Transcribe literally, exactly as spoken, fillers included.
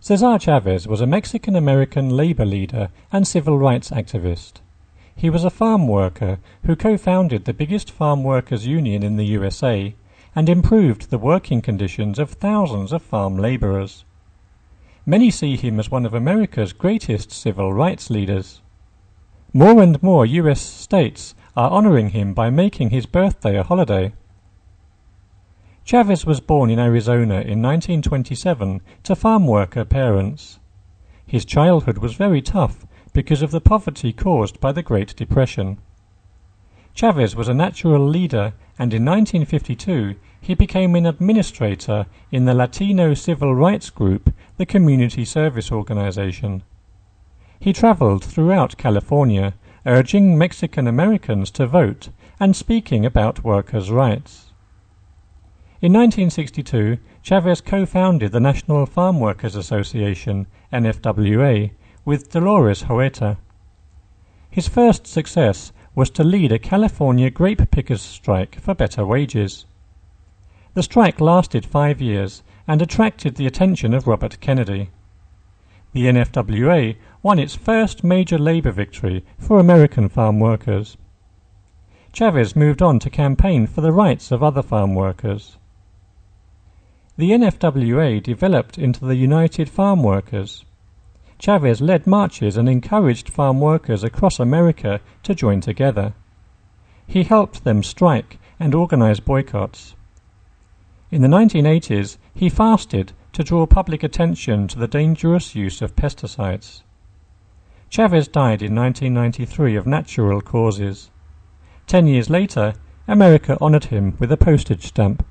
Cesar Chavez was a Mexican-American labor leader and civil rights activist. He was a farm worker who co-founded the biggest farm workers' union in the U S A and improved the working conditions of thousands of farm laborers. Many see him as one of America's greatest civil rights leaders. More and more U S states are honoring him by making his birthday a holiday. Chavez was born in Arizona in nineteen twenty-seven to farm worker parents. His childhood was very tough because of the poverty caused by the Great Depression. Chavez was a natural leader, and in nineteen fifty-two he became an administrator in the Latino civil rights group, the Community Service Organization. He traveled throughout California, urging Mexican Americans to vote and speaking about workers' rights. In nineteen sixty-two, Chavez co-founded the National Farm Workers Association, N F W A, with Dolores Huerta. His first success was to lead a California grape pickers' strike for better wages. The strike lasted five years and attracted the attention of Robert Kennedy. The N F W A won its first major labor victory for American farm workers. Chavez moved on to campaign for the rights of other farm workers. The N F W A developed into the United Farm Workers. Chavez led marches and encouraged farm workers across America to join together. He helped them strike and organize boycotts. In the nineteen eighties, he fasted to draw public attention to the dangerous use of pesticides. Chavez died in nineteen ninety-three of natural causes. Ten years later, America honored him with a postage stamp.